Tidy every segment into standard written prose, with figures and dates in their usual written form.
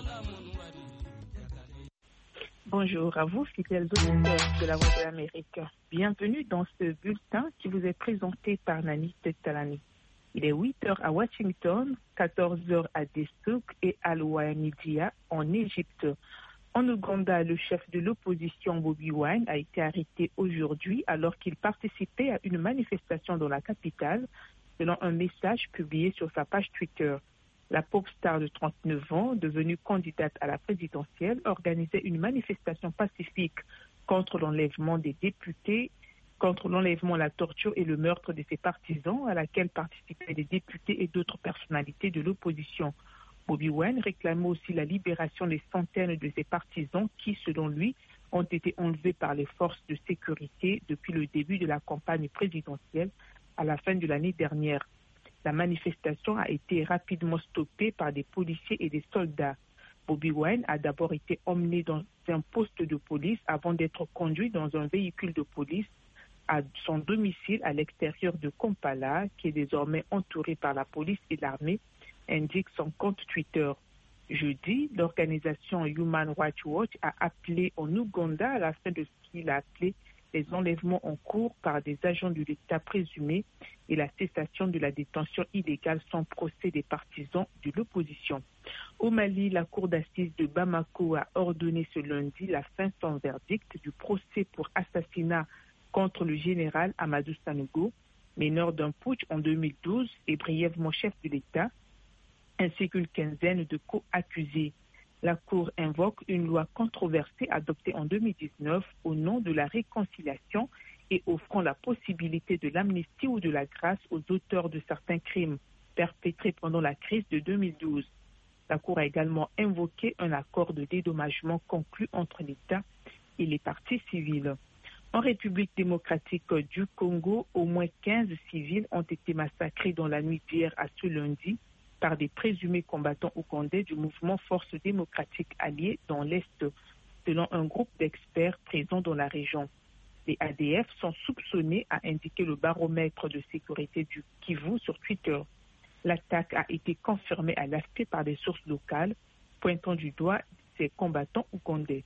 Bonjour à vous, fidèles auditeurs de la Voix de l'Amérique. Bienvenue dans ce bulletin qui vous est présenté par Nani Tetalani. Il est 8h à Washington, 14h à Dessouq et à Al-Wahamidia en Égypte. En Ouganda, le chef de l'opposition Bobi Wine a été arrêté aujourd'hui alors qu'il participait à une manifestation dans la capitale, selon un message publié sur sa page Twitter. La pop star de 39 ans, devenue candidate à la présidentielle, organisait une manifestation pacifique contre l'enlèvement des députés, contre l'enlèvement, la torture et le meurtre de ses partisans, à laquelle participaient des députés et d'autres personnalités de l'opposition. Bobi Wine réclamait aussi la libération des centaines de ses partisans qui, selon lui, ont été enlevés par les forces de sécurité depuis le début de la campagne présidentielle à la fin de l'année dernière. La manifestation a été rapidement stoppée par des policiers et des soldats. Bobi Wine a d'abord été emmené dans un poste de police avant d'être conduit dans un véhicule de police à son domicile à l'extérieur de Kampala, qui est désormais entouré par la police et l'armée, indique son compte Twitter. Jeudi, l'organisation Human Rights Watch a appelé en Ouganda à la fin de ce qu'il a appelé les enlèvements en cours par des agents de l'État présumés et la cessation de la détention illégale sans procès des partisans de l'opposition. Au Mali, la cour d'assises de Bamako a ordonné ce lundi la fin sans verdict du procès pour assassinat contre le général Amadou Sanogo, meneur d'un putsch en 2012 et brièvement chef de l'État, ainsi qu'une quinzaine de co-accusés. La Cour invoque une loi controversée adoptée en 2019 au nom de la réconciliation et offrant la possibilité de l'amnistie ou de la grâce aux auteurs de certains crimes perpétrés pendant la crise de 2012. La Cour a également invoqué un accord de dédommagement conclu entre l'État et les parties civiles. En République démocratique du Congo, au moins 15 civils ont été massacrés dans la nuit d'hier à ce lundi par des présumés combattants ougandais du mouvement Force démocratique alliée dans l'Est, selon un groupe d'experts présents dans la région. Les ADF sont soupçonnés, a indiqué le baromètre de sécurité du Kivu sur Twitter. L'attaque a été confirmée à l'AFP par des sources locales, pointant du doigt ces combattants ougandais.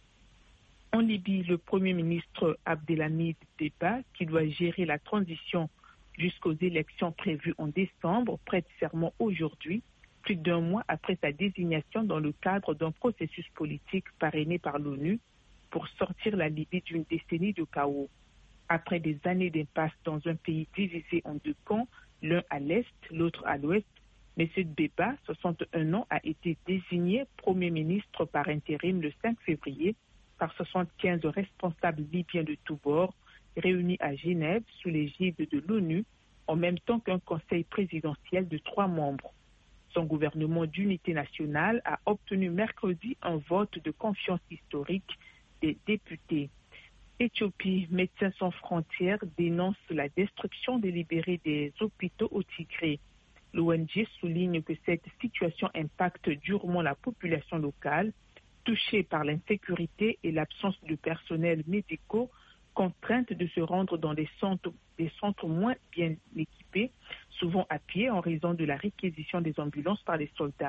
En Libye, le Premier ministre Abdelhamid Deba, qui doit gérer la transition jusqu'aux élections prévues en décembre, prête serment aujourd'hui, plus d'un mois après sa désignation dans le cadre d'un processus politique parrainé par l'ONU pour sortir la Libye d'une décennie de chaos. Après des années d'impasse dans un pays divisé en deux camps, l'un à l'est, l'autre à l'ouest, M. Deba, 61 ans, a été désigné Premier ministre par intérim le 5 février par 75 responsables libyens de tous bords, réunis à Genève sous l'égide de l'ONU, en même temps qu'un conseil présidentiel de 3 membres. Son gouvernement d'unité nationale a obtenu mercredi un vote de confiance historique des députés. Éthiopie, Médecins sans frontières dénonce la destruction délibérée des hôpitaux au Tigré. L'ONG souligne que cette situation impacte durement la population locale, touchée par l'insécurité et l'absence de personnel médicaux, contrainte de se rendre dans des centres moins bien équipés, souvent à pied en raison de la réquisition des ambulances par les soldats.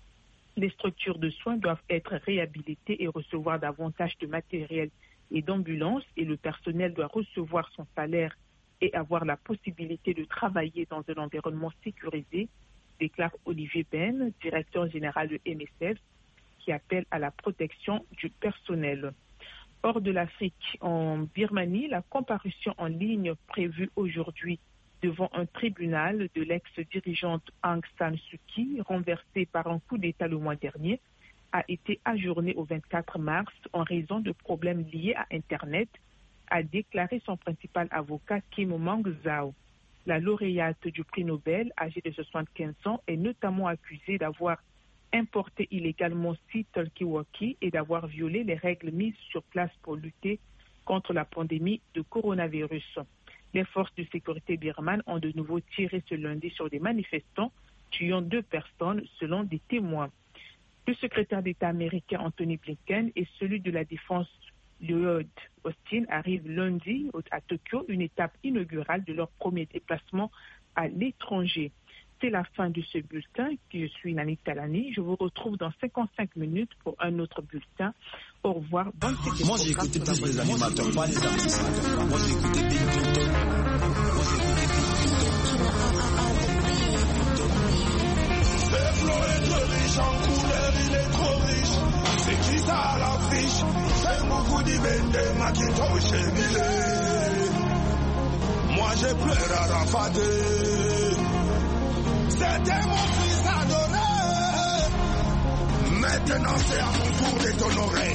Les structures de soins doivent être réhabilitées et recevoir davantage de matériel et d'ambulances, et le personnel doit recevoir son salaire et avoir la possibilité de travailler dans un environnement sécurisé, déclare Olivier Ben, directeur général de MSF, qui appelle à la protection du personnel. Hors de l'Afrique, en Birmanie, la comparution en ligne prévue aujourd'hui devant un tribunal de l'ex-dirigeante Aung San Suu Kyi, renversée par un coup d'État le mois dernier, a été ajournée au 24 mars en raison de problèmes liés à Internet, a déclaré son principal avocat Kim Maung-Zhao. La lauréate du prix Nobel, âgée de 75 ans, est notamment accusée d'avoir importé illégalement 6 talkie-walkie et d'avoir violé les règles mises sur place pour lutter contre la pandémie de coronavirus. Les forces de sécurité birmanes ont de nouveau tiré ce lundi sur des manifestants, tuant 2 personnes selon des témoins. Le secrétaire d'État américain Anthony Blinken et celui de la Défense Lloyd Austin arrivent lundi à Tokyo, une étape inaugurale de leur premier déplacement à l'étranger. C'est la fin de ce bulletin. Je suis Nani Talani. Je vous retrouve dans 55 minutes pour un autre bulletin. Au revoir. Bonne fête. Moi, j'ai écouté plus les animateurs, pas les artistes. Moi, j'ai écouté Bill Clinton. Moi, j'ai écouté Bill Clinton. C'est Flo est trop riche, en couleur, il est trop riche. C'est qui ça à l'affiche? C'est beaucoup d'Ibende, Macintosh et Millet. Moi, j'ai pleuré à Rafadé. C'était mon fils adoré. Maintenant c'est à mon tour d'être honoré.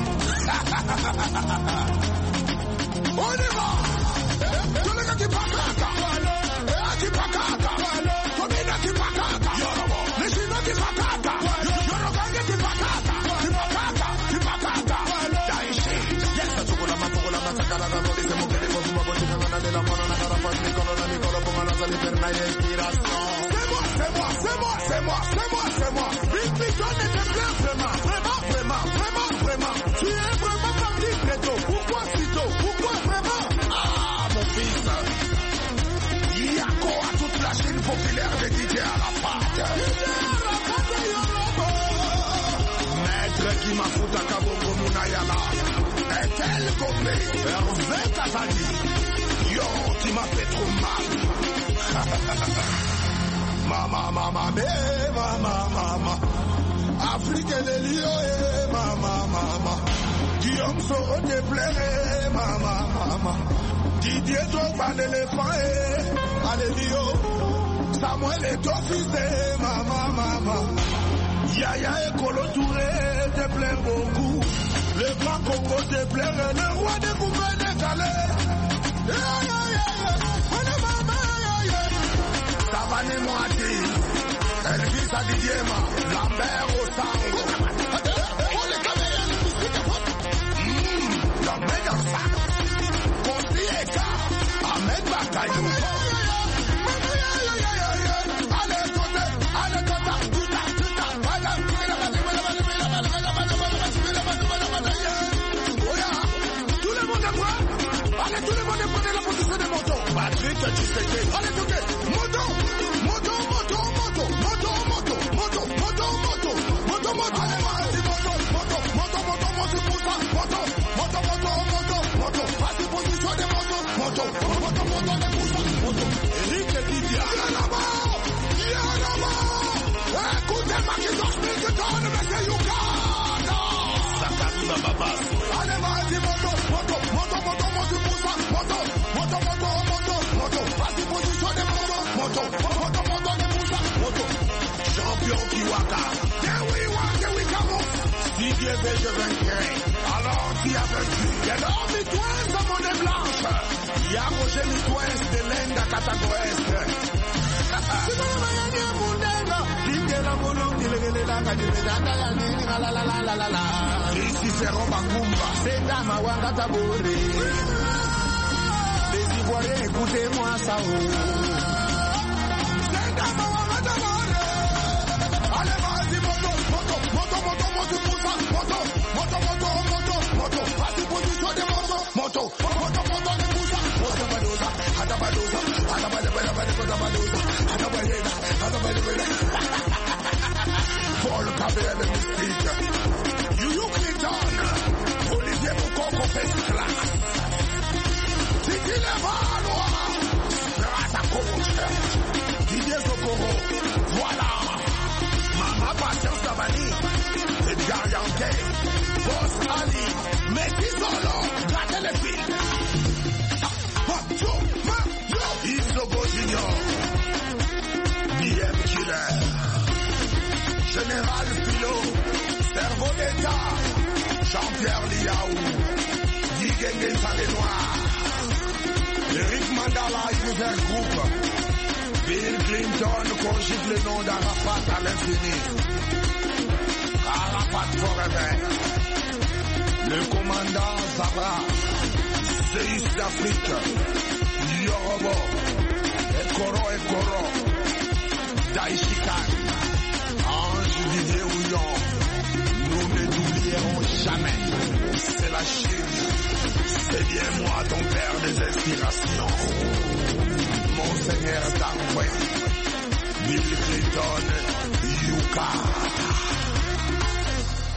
On y va. Tous les gars qui pakaka. Qui pakaka. Komina qui pakaka. Les Chinois qui pakaka. Yoroganga qui pakaka. Qui pakaka. Qui pakaka. Daishi. Yes, tu vois la main pour la main. Sakala da doli se moque de kofu mako chikana de la mona na garapa. Nicolo na Nicolo pour la salle perna inspiration. C'est moi. Bill Clinton était plein vraiment. Tu es vraiment parti très tôt. Pourquoi si tôt? Pourquoi vraiment? Ah, mon fils. Yako à toute la Chine populaire de Didier Arafat. Maître qui m'a foutu à Kabongo Mounayala. Est-elle Gombe? Hervé Kazali. Yo, qui m'a fait trop mal. Mama, Afrique des lions, mama. Guillaume Soro te plairait, mama. Didier Drogba l'éléphant, allez Lio. Samuel est officier, mama. Yaya et Kolo Touré te plaît beaucoup. Le grand Congo te plairait, le roi des coupés décalés. Savane Moati, Elvis Adidiema, Lambert Osango. La meilleure femme, Konsieka, Ahmed Bakayou. Allez, tout le monde à moi. Allez, tout le monde prenez la position des motos. Patrick, tu sais que. Allez, tout le monde. Eric Didia, écoutez Macintosh Milton, monsieur Uganda. Sakari Bababas. Allez, vas-y, moto. Vas-y, position des moto. Champion Kiwaka. There we come. Si Dieu veut, je vaincrai. Alors, qui a vaincu? Il y a l'homme Mitouin, sa monnaie blanche. Il y a Roger Mitouin de l'Inde à Katagoest. Ici c'est Rombangumba. C'est Dama Wangatabore. Les Ivoiriens, écoutez-moi ça. C'est Dama Wangatabore. Allez, vas-y, moto. Vas-y, position des moto. Paul Cabelle Mystique. You Clinton. Olivier Moukoko fait classe. Titi Levalois. Grâce à coach. Didier Sokoro. Voilà. Mama Patience Savani. Edgar Yankee. Boss Ali. Messi Solo. Gardez les fils. Isogo Junior. BM Killer. Général Philo. Cerveau d'État. Jean-Pierre Liaou. Digenge Salé-Noir. Eric Mandala, Univers Group. Bill Clinton conjugue le nom d'Arafat à l'infini. Arafat forever. Le commandant Zabra. Séis d'Afrique. Yorobo. Ekoro. Daishikan. Ange Didier Houillon. Nous ne l'oublierons jamais. C'est la Chine. C'est bien moi ton père des inspirations. Monseigneur Dangoué. Bill Clinton, Yucata.